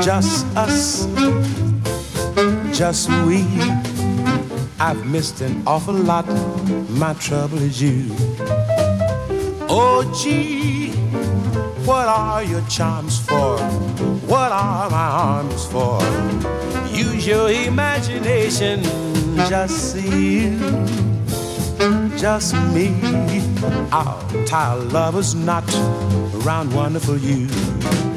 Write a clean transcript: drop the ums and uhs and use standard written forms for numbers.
just us, just we. I've missed an awful lot. My trouble is you. Oh, gee, what are your charms for? What are my arms for? Use your imagination. Just see you, just me. I'll tie a lover's knot around wonderful you.